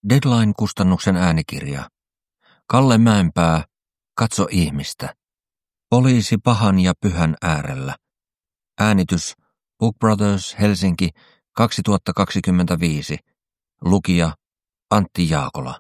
Deadline-kustannuksen äänikirja. Kalle Mäenpää, Katso ihmistä. Poliisi pahan ja pyhän äärellä. Äänitys Book Brothers, Helsinki, 2025. Lukija Antti Jaakola.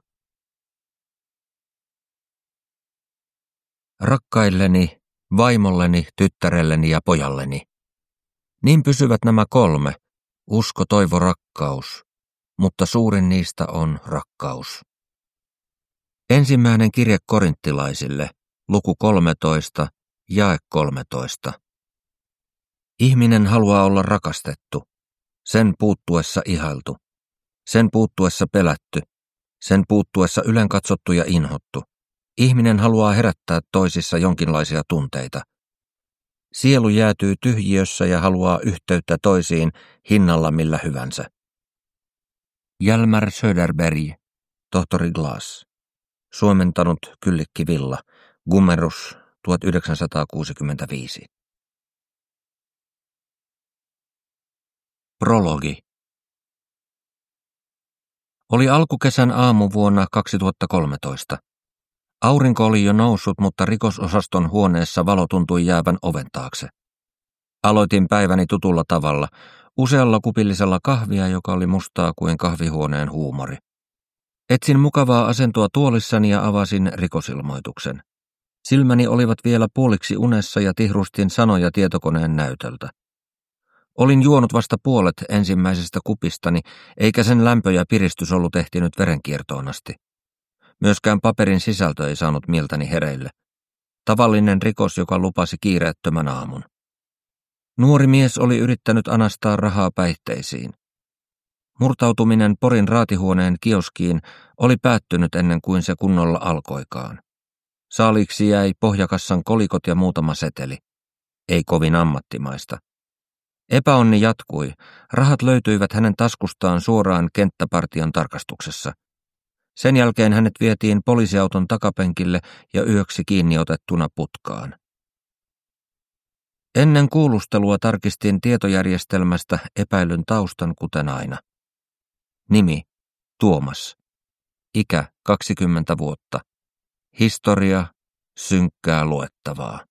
Rakkailleni, vaimolleni, tyttärelleni ja pojalleni. Niin pysyvät nämä kolme, usko, toivo, rakkaus, mutta suurin niistä on rakkaus. Ensimmäinen kirje korinttilaisille, luku 13, jae 13. Ihminen haluaa olla rakastettu, sen puuttuessa ihailtu, sen puuttuessa pelätty, sen puuttuessa ylenkatsottu ja inhottu. Ihminen haluaa herättää toisissa jonkinlaisia tunteita. Sielu jäätyy tyhjiössä ja haluaa yhteyttä toisiin hinnalla millä hyvänsä. Hjalmar Söderberg, tohtori Glass. Suomentanut Kyllikki Villa, Gummerus, 1965. Prologi. Oli alkukesän aamu vuonna 2013. Aurinko oli jo noussut, mutta rikososaston huoneessa valo tuntui jäävän oven taakse. Aloitin päiväni tutulla tavalla, usealla kupillisella kahvia, joka oli mustaa kuin kahvihuoneen huumori. Etsin mukavaa asentoa tuolissani ja avasin rikosilmoituksen. Silmäni olivat vielä puoliksi unessa ja tihrustin sanoja tietokoneen näytöltä. Olin juonut vasta puolet ensimmäisestä kupistani, eikä sen lämpö ja piristys ollut ehtinyt verenkiertoon asti. Myöskään paperin sisältö ei saanut mieltäni hereille. Tavallinen rikos, joka lupasi kiireettömän aamun. Nuori mies oli yrittänyt anastaa rahaa päihteisiin. Murtautuminen Porin raatihuoneen kioskiin oli päättynyt ennen kuin se kunnolla alkoikaan. Saaliiksi jäi pohjakassan kolikot ja muutama seteli. Ei kovin ammattimaista. Epäonni jatkui. Rahat löytyivät hänen taskustaan suoraan kenttäpartion tarkastuksessa. Sen jälkeen hänet vietiin poliisiauton takapenkille ja yöksi kiinni otettuna putkaan. Ennen kuulustelua tarkistin tietojärjestelmästä epäilyn taustan kuten aina. Nimi Tuomas. Ikä 20 vuotta. Historia synkkää luettavaa.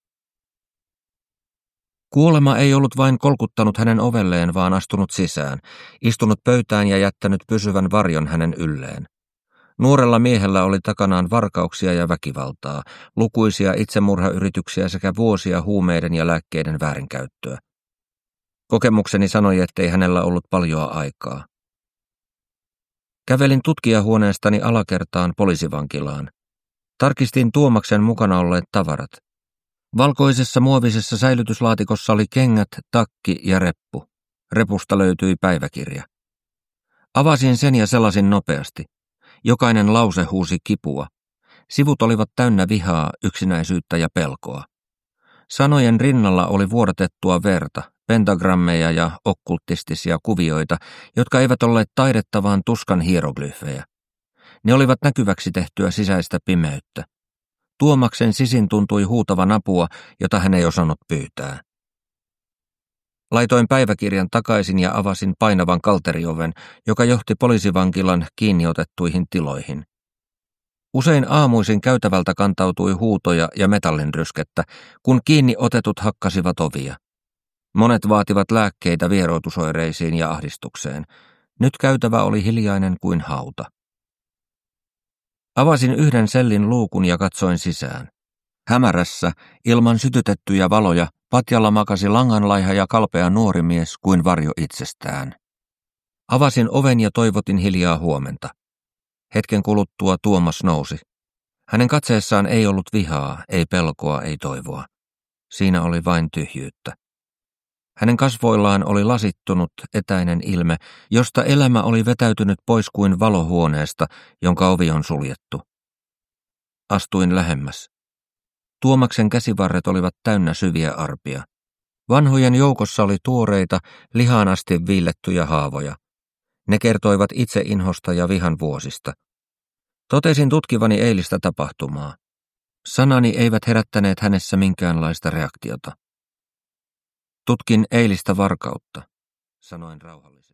Kuolema ei ollut vain kolkuttanut hänen ovelleen, vaan astunut sisään, istunut pöytään ja jättänyt pysyvän varjon hänen ylleen. Nuorella miehellä oli takanaan varkauksia ja väkivaltaa, lukuisia itsemurhayrityksiä sekä vuosia huumeiden ja lääkkeiden väärinkäyttöä. Kokemukseni sanoi, ettei hänellä ollut paljoa aikaa. Kävelin tutkijahuoneestani alakertaan poliisivankilaan. Tarkistin Tuomaksen mukana olleet tavarat. Valkoisessa muovisessa säilytyslaatikossa oli kengät, takki ja reppu. Repusta löytyi päiväkirja. Avasin sen ja selasin nopeasti. Jokainen lause huusi kipua. Sivut olivat täynnä vihaa, yksinäisyyttä ja pelkoa. Sanojen rinnalla oli vuodatettua verta, pentagrammeja ja okkultistisia kuvioita, jotka eivät olleet taidetta vaan tuskan hieroglyfejä. Ne olivat näkyväksi tehtyä sisäistä pimeyttä. Tuomaksen sisin tuntui huutavan apua, jota hän ei osannut pyytää. Laitoin päiväkirjan takaisin ja avasin painavan kalterioven, joka johti poliisivankilan kiinniotettuihin tiloihin. Usein aamuisin käytävältä kantautui huutoja ja metallinryskettä, kun kiinni otetut hakkasivat ovia. Monet vaativat lääkkeitä vieroitusoireisiin ja ahdistukseen. Nyt käytävä oli hiljainen kuin hauta. Avasin yhden sellin luukun ja katsoin sisään. Hämärässä, ilman sytytettyjä valoja, patjalla makasi langanlaiha ja kalpea nuori mies kuin varjo itsestään. Avasin oven ja toivotin hiljaa huomenta. Hetken kuluttua Tuomas nousi. Hänen katseessaan ei ollut vihaa, ei pelkoa, ei toivoa. Siinä oli vain tyhjyyttä. Hänen kasvoillaan oli lasittunut, etäinen ilme, josta elämä oli vetäytynyt pois kuin valohuoneesta, jonka ovi on suljettu. Astuin lähemmäs. Tuomaksen käsivarret olivat täynnä syviä arpia. Vanhojen joukossa oli tuoreita, lihaan asti viillettyjä haavoja. Ne kertoivat itseinhosta ja vihan vuosista. Totesin tutkivani eilistä tapahtumaa. Sanani eivät herättäneet hänessä minkäänlaista reaktiota. Tutkin eilistä varkautta, sanoin rauhallisesti.